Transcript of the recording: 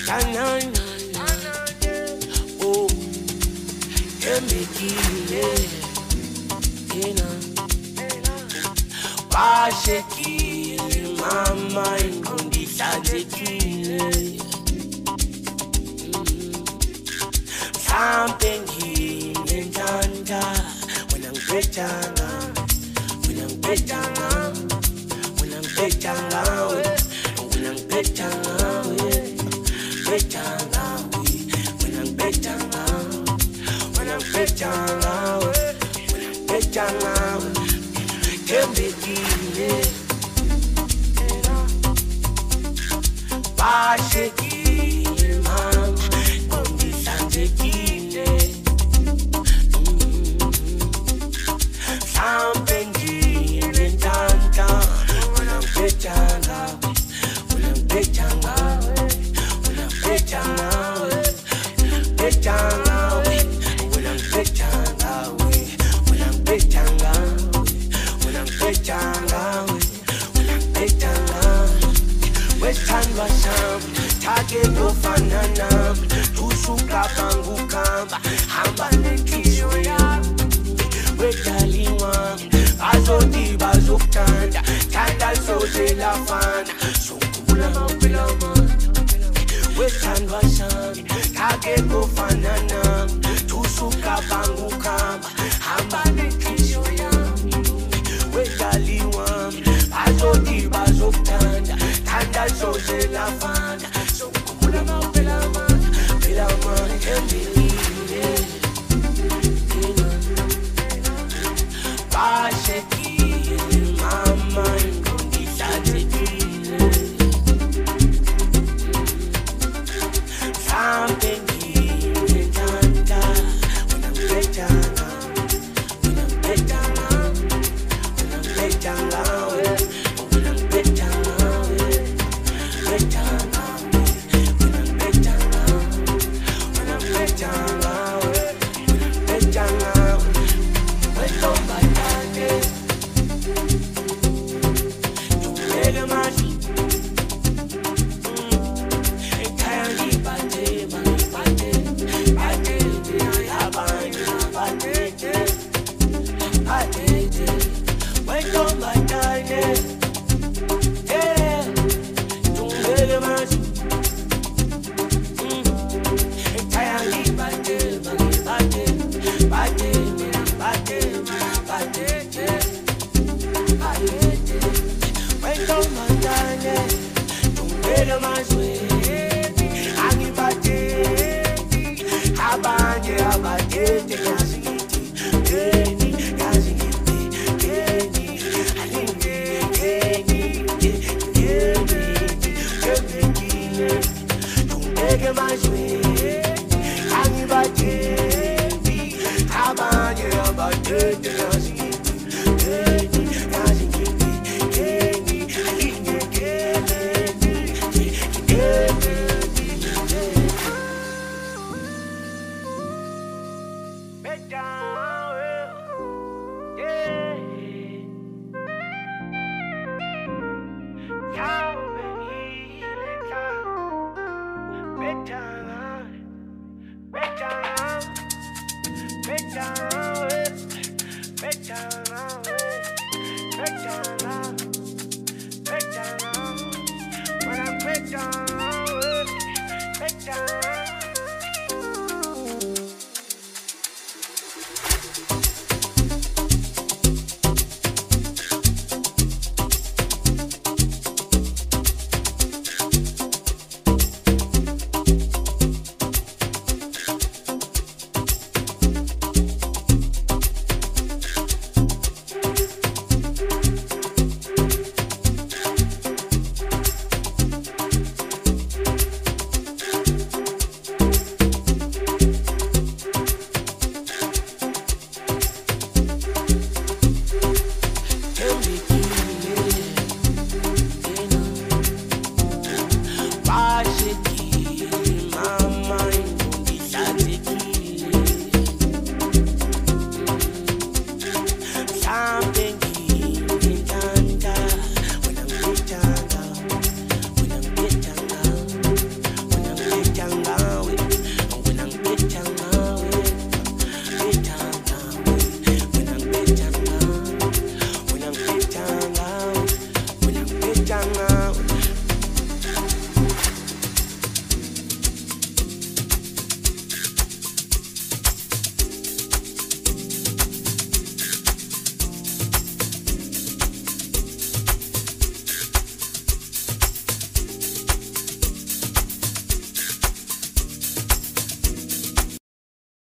Oh, emekile, bashekile, mama ingondihlanzekile. Mhlambe nginenhlanhla wena ngibhejana, wena ngibhejana, wena ngibhejana, wena ngibhejana, ngibhejana, wena ngibhejana, wena ngibhejana, wena ngibhejana, ngembekile, bashekile mama ngondihlanzekile. Mhlambe nginenhlanhla wena ngibhejana, wena ngibhejana, wena ngibhejana, ngibhejana, wena ngibhejana, wena ngibhejana, wena ngibhejana, wena ngibhejana. Wesithandwa sami take kufana nami, usukabanga ukuhamba, hamba nenhliziyo yami. Wedali wami bazothi bazokuthanda, thanda lisoze lafana, sokhumbula mawuphila amandla. Wesithandwa sami take kufana nami, usukabanga ukuhamba, hamba nenhliziyo yami. Wedali wami bazothi bazokuthanda, thanda lisoze lafana, sokhumbula mawuphila amandla, phila amandla embelile. Bashekile mama ingondihlanzekile. Mhlambe nginenhlanhla wena ngibhejana, wena ngibhejana, wena ngibhejana, wena ngibhejana, ngibhejana, wena ngibhejana, wena ngibhejana, wena ngibhejana. Wetombatane, tungeke manje, ekhaya ngibate, bangibate, bate, abanye bate, bate. Wetombatane, tungeke manje, ekhaya ngibate, bangibate, bate. Abanye abanye